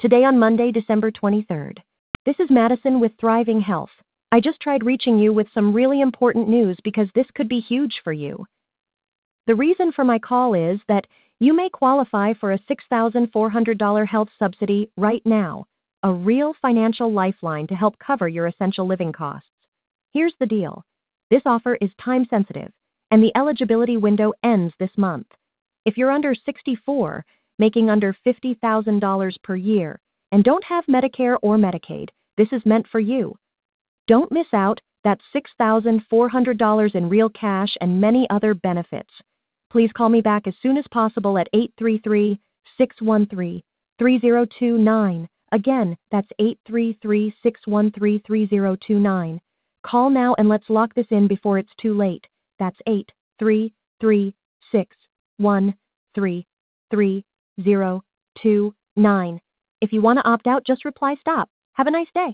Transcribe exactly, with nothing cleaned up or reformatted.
Today on Monday, December twenty-third. This is Madison with Thriving Health. I just tried reaching you with some really important news because this could be huge for you. The reason for my call is that you may qualify for a six thousand four hundred dollars health subsidy right now, a real financial lifeline to help cover your essential living costs. Here's the deal. This offer is time sensitive, and the eligibility window ends this month. If you're under sixty-four, making under fifty thousand dollars per year, and don't have Medicare or Medicaid, this is meant for you. Don't miss out. That's six thousand four hundred dollars in real cash and many other benefits. Please call me back as soon as possible at eight three three, six one three, three zero two nine. Again, that's eight three three, six one three, three zero two nine. Call now and let's lock this in before it's too late. That's eight three three, six one three, three zero two nine. If you want to opt out, just reply STOP. Have a nice day.